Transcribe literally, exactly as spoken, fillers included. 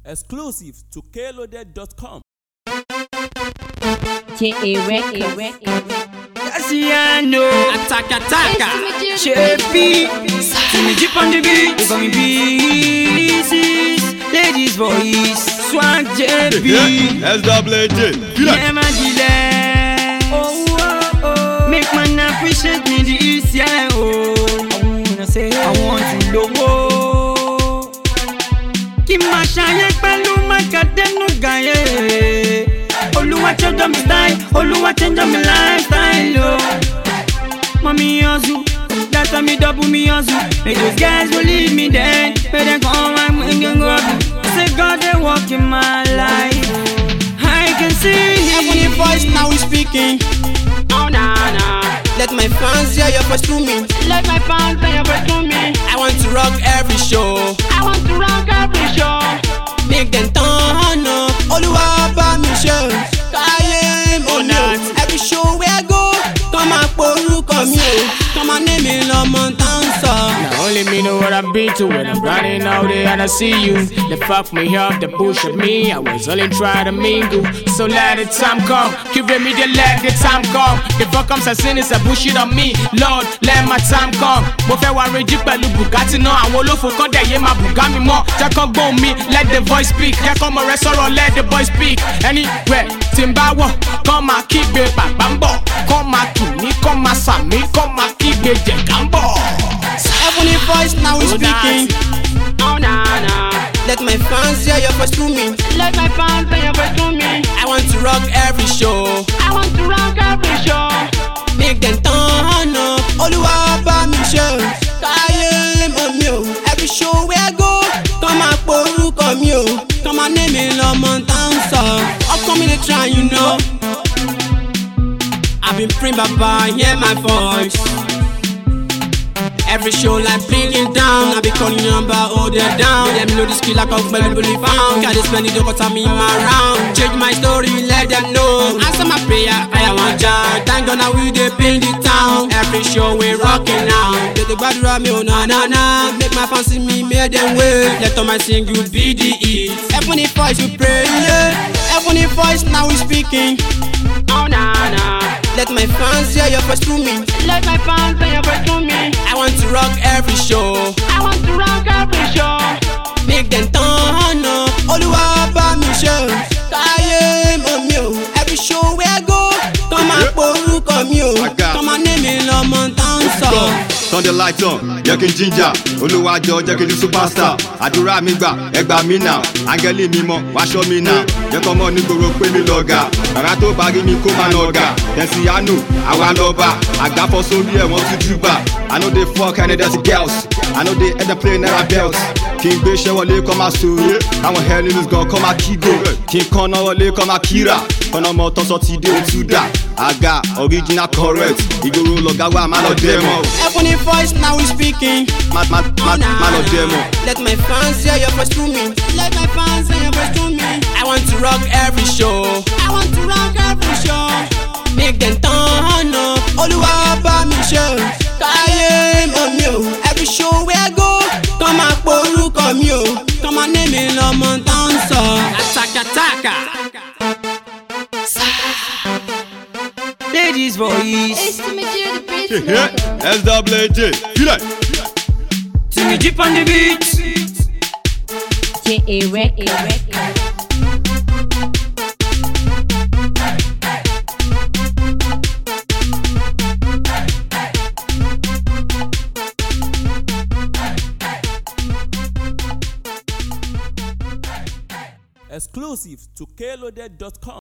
Exclusive to K Loaded dot com. J A Records. Asiano, attack, attack, Shepi, Timmy Jeep on the beat, you got me pieces, ladies voice, Swag J P, S W J, yeah, my delay, oh, oh, oh, make man appreciate me this year, oh, I wanna say, I want to know, oh, keep my shine, pelu, my goddamn no guy, Oluwa change my style, Oluwa change my lifestyle, oh. Mommy hustle, that time me double me hustle. Make those guys will leave me there, but they come and bring and go. Say God they walk in my life. I can see Heavenly voice now is speaking. Oh nah nah. Let my fans hear your voice through me. Let my fans hear your voice through me. I want to rock every show. I want to rock every show. Make them turn up. Oluwa ba mi show. Kaye mo know. Every show where I go, come and poruko mi o. Come and name me no montanza. Now only me know what I've been to when I'm running out there and I see you. They fuck me up, they push at me. I was only trying to mingle. So let the time come, give me the let the time come. The fuck comes as sin is a bullshit on me. Lord, let my time come. Mo fẹ́ wá reject pẹ̀lú Bugatti náà. Àwọn olófò kan dẹ̀ yé máa bùgá mi mọ́. Jẹ́ kó gbóhùn mi, let the voice speak. Jẹ́ kó mọ̀ rẹ sọ̀rọ̀, let the voice speak. Anywhere tí n bá wọ̀, kọ́ máa kígbe bàbá ń bọ̀. Kọ́ máa kì mí, kọ́ máa sàmí, kọ́ máa kígbe jẹ̀ká ń bọ̀. Heavenly voice now is speaking. Oh nah nah. Let my fans hear your voice through me. Let my fans hear your voice through me. I want to rock every show. I want to rock every show. Make them turn up. Oluwa ba mi show. Kaye mo mi o. Every show where I go, come and poruko mi o. Come and name me no montanza. Upcoming the try, you know. I've been praying, Baba, hear my voice. Every show like bringing down. I be calling your number, hold it down. Let me know the skill like of valuably found. Can't spend it, don't time in my round. Change my story, let them know. Answer my prayer, I want joy. Thank God now we dey paint the town. Every show we rocking now. Let the bad rap me, oh na na na. Make my fans see me, make them wait. Let all my single be the hit. Heavenly voice we pray, yeah. Heavenly voice now we speaking. Oh nah nah. Let my fans hear your voice through me. Let my fans hear your voice through me. I want to rock every show. I want to rock every show. Make them turn up. Oluwa ba mi show. Kaye mo mi o. Every show where I go, come and poruko mi o. Come and name me no montanza. Turn the lights on, jẹ́ kí n ginger. Olúwa jọ̀ọ́ jẹ́ kí n di superstar. Àdúrà mi gbà, ẹ gbà mí now. Áńgẹ́lì mi mọ̀, wá ṣọ́ mi now. Jẹ́ kọ́ mọ́ nígboro pé mi lọ́gà. Bàbá tó bá rí mi kó máa nọ̀gà. Tẹ̀síyánù, àwa lọ́ba. Àgbáfọ́ sórí ẹ̀ wọ́n tún júbà. I know they fuck and they dirty girls. I know they end up playing naira belts. Kí n gbé iṣẹ́ wọlé kọ́ máa sòrè. Àwọn hell news gan kọ́ máa kígò. Kí n kọ́nà wọlé kọ́ máa kíra. Kọ́nà ọmọ tọ́sọ ti dé òtúdà. Àga original correct. Ìgboro lọ̀gá wa má lọ dẹ́mọ̀. Heavenly voice now is speaking. Má má má má lọ dẹ́mọ̀. Let my fans hear your voice through me. Let my fans hear your voice through me. I want to rock every show. I want to rock every show. Make them turn up. Oluwa ba mi show. Kaye mo mi o. Every show where I go, come and poruko mi o. Come and name me no montanza. Attack, attack. Ladies voice. It's Timmy J the Prince. S W J, feel it. Timmy Jeep on the beat. J A Records. Exclusive to K Loaded dot com.